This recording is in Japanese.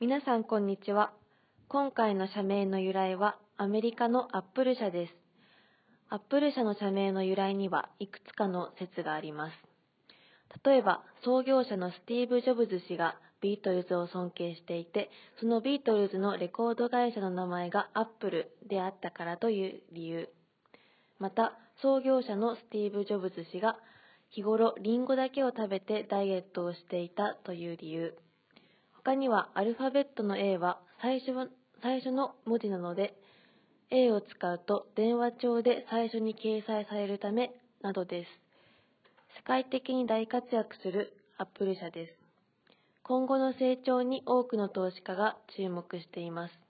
皆さんこんにちは。今回の社名の由来はアメリカのアップル社です。アップル社の社名の由来にはいくつかの説があります。例えば創業者のスティーブ・ジョブズ氏がビートルズを尊敬していて、そのビートルズのレコード会社の名前がアップルであったからという理由。また創業者のスティーブ・ジョブズ氏が日頃リンゴだけを食べてダイエットをしていたという理由。他にはアルファベットの A は最初の文字なので A を使うと電話帳で最初に掲載されるためなどです。世界的に大活躍するアップル社です。今後の成長に多くの投資家が注目しています。